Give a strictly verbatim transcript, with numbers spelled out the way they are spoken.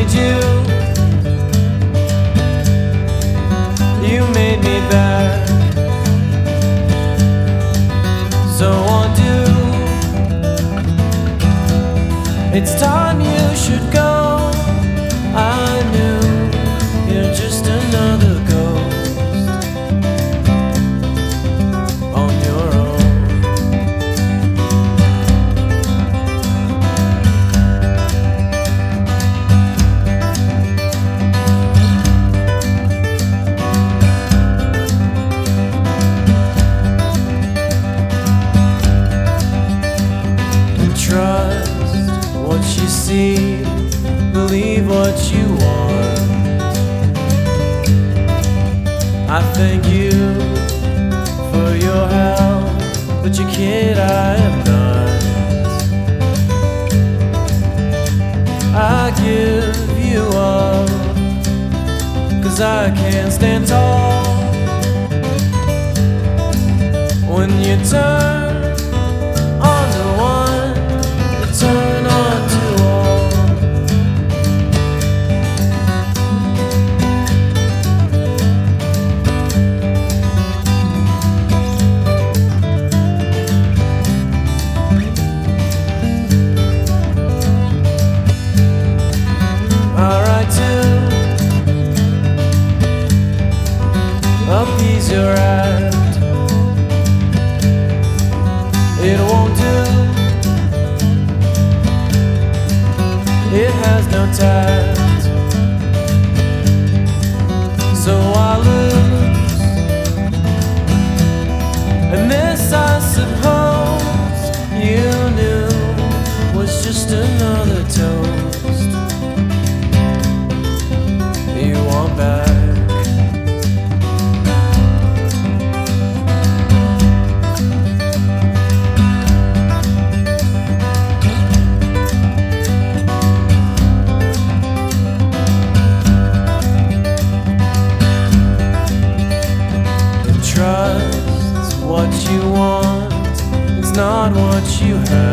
need you. You made me back. So won't you? It's time you should go. I knew you're just another ghost on your own. Trust what you see, believe what you want. I thank you for your help, but your kid I am not. I give you up, 'cause I can't stand tall. When you turn on the one, you turn on to all. Alright too, appease your wrath. It won't do. It has no tact. So I lose. And this I suppose you knew was just another toast you want back. Trust what you want, it's not what you have.